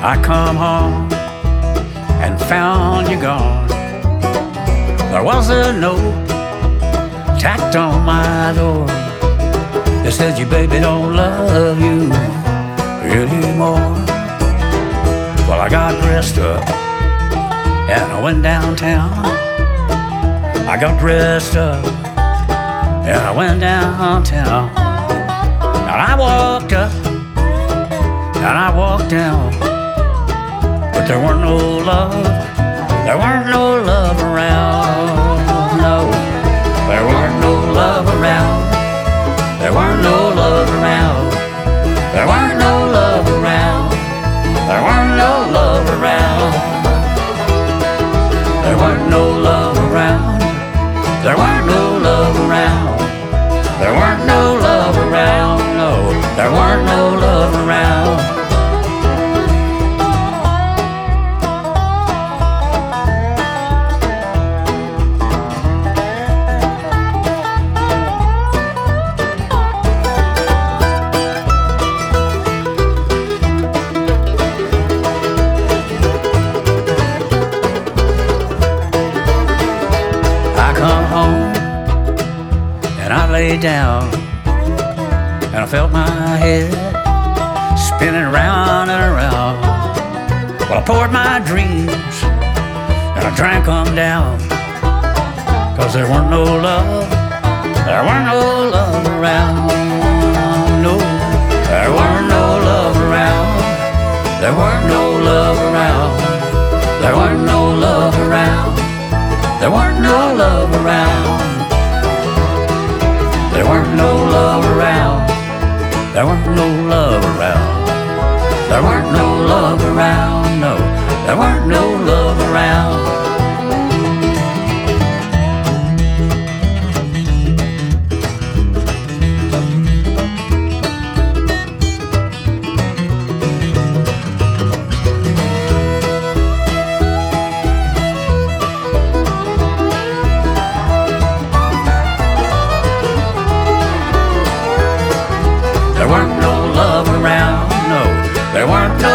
I come home and found you gone. There was a note tacked on my door that said your baby don't love you anymore. Well, I got dressed up and I went downtown. I got dressed up and I went downtown. And I walked up and I walked down, but there weren't no love. There weren't no love around. No, there weren't no love around. There weren't no love around. There weren't no love around. There weren't no love around. There weren't no love around. There weren't no love around. There weren't no love around. No, there weren't no love around. I lay down and I felt my head spinning round and around. Well, I poured my dreams and I drank them down, 'cause there weren't no love. There weren't no love around. No, there weren't no love around. There weren't no love around. There weren't no love around. There weren't no love around. There weren't no love around. There weren't no love around. There weren't no love around. No, there weren't no love around. There weren't no love around. No, there weren't no